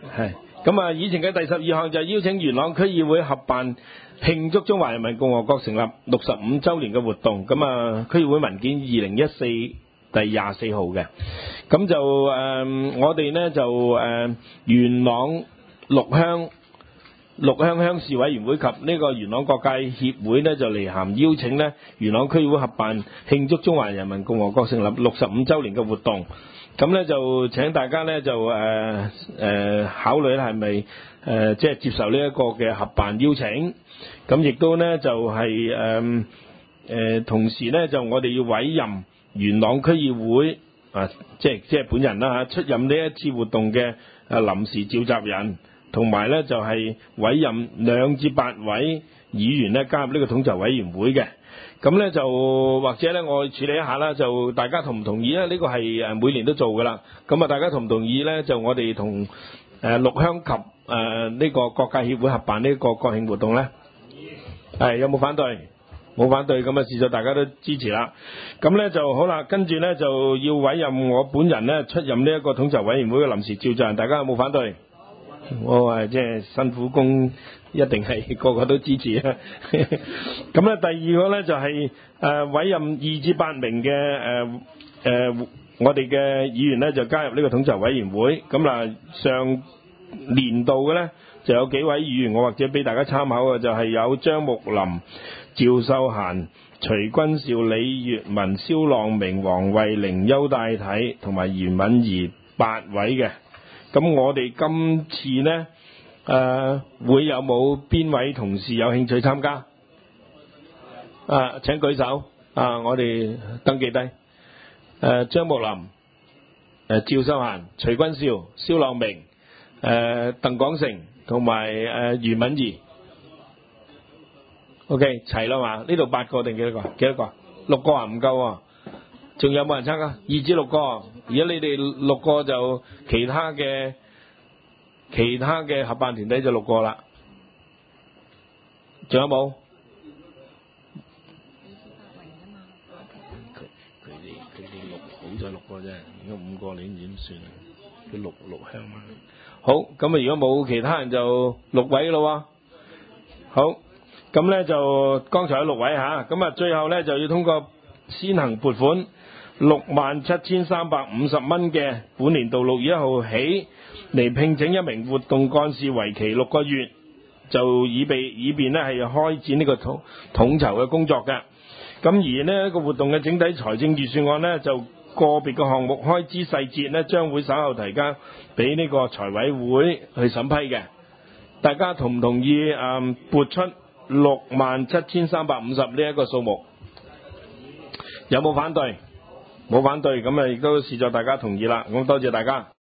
係咁啊！以前嘅第12項就係邀請元朗區議會合辦慶祝中華人民共和國成立65週年嘅活動。咁啊，區議會文件2014第24號嘅。咁就我哋呢就元朗六鄉鄉事委員會及呢個元朗各界協會呢，就嚟函邀請呢元朗區議會合辦慶祝中華人民共和國成立65週年嘅活動。咁呢就請大家呢就考慮係咪即係接受呢一個嘅合辦邀請。咁亦都呢就係同時呢就我哋要委任元朗區議會即係本人啦出任呢一次活動嘅臨時召集人，同埋呢就係委任2至8位議員呢加入呢個統籌委員會嘅。咁呢就或者呢我處理一下啦，就大家同唔同意呢？呢個係每年都做噶啦。咁啊，大家同唔同意呢？就我哋同六鄉及呢個各界協會合辦呢個國慶活動呢？係有冇反對？冇反對，咁啊事實大家都支持啦。咁呢就好啦，跟住呢就要委任我本人呢出任呢一個統籌委員會嘅臨時召集人，大家有冇反對？我係即係辛苦工，一定係個個都支持啊！咁咧第二個咧就係委任2至8名嘅我哋嘅議員咧就加入呢個統籌委員會。咁嗱，上年度嘅咧就有幾位議員，我或者俾大家參考嘅就係有張木林、趙秀嫻、徐君兆、李月文、蕭浪明、黃慧玲、邱大體同埋袁敏儀8位嘅。咁我哋今次呢，會有冇邊位同事有興趣參加？請舉手。我哋登記低。張木林、趙秀嫻、徐君兆、蕭浪明、鄧廣成同埋袁敏儀。OK， 齊啦嘛？呢度8個定幾多個？幾多個？6個啊，唔夠喎。仲有冇人參加？2至6個。而家你哋6個就其他嘅合辦團體就6個啦。仲有冇？佢哋好在6個啫，如果5個你點算啊？佢六鄉嘛。好，咁啊如果冇其他人就6位咯喎。好，咁咧就剛才有6位嚇，咁啊最後咧就要通過先行撥款67,350蚊嘅本年度6月1號起嚟聘請一名活動幹事，為期6個月，就以便呢係開展呢個統籌嘅工作嘅。咁而呢個活動嘅整體財政預算案呢，就個別嘅項目開支細節呢，將會稍後提交俾呢個財委會去審批嘅。大家同唔同意撥出67,350呢一個數目？有冇反對？冇反對，咁啊亦都視作大家同意啦。咁多謝大家。